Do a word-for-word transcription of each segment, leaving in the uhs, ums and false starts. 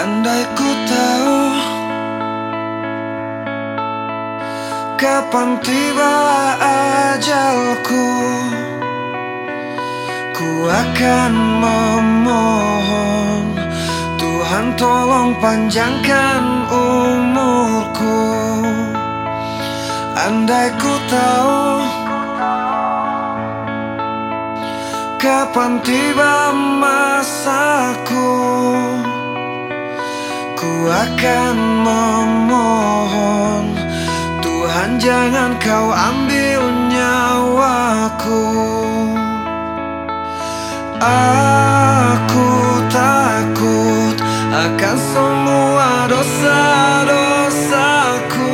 Andai ku tahu kapan tiba ajalku, ku akan memohon Tuhan tolong panjangkan umurku. Andai ku tahu kapan tiba masaku, ku akan memohon Tuhan jangan kau ambil nyawaku. Aku takut akan semua dosa-dosaku.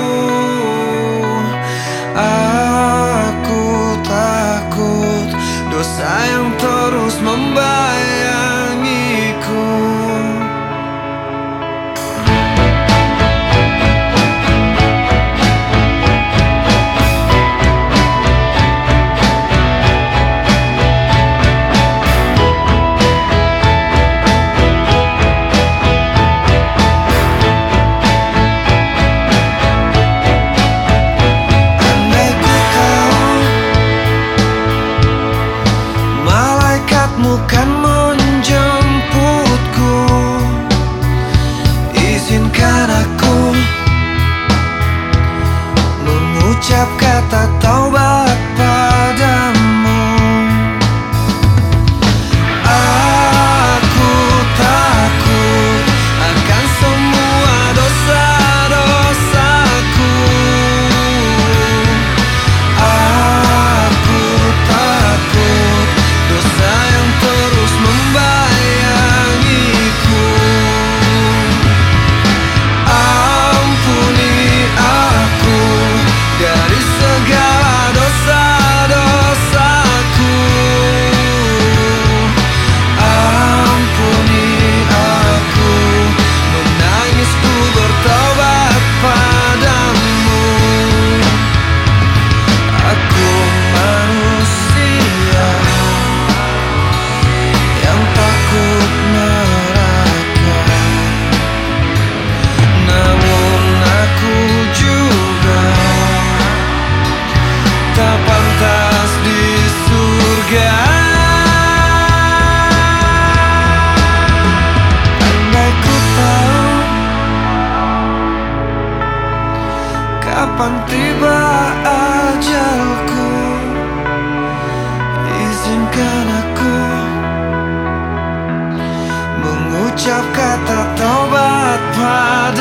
Aku takut dosa yang terus membayangiku. Kan menjemputku, izinkan aku mengucap kata taubat padamu. Aku takut akan semua dosa-dosaku. Aku takut dosa yang terus membayangiku. Ampuni aku dari segala dosa-dosaku. Ampuni aku, menangisku bertobat padamu. Aku manusia yang takut neraka, namun aku juga tak pantas di surga. Andai ku tahu kapan tiba ajalku, izinkan aku mengucap kata taubat padamu.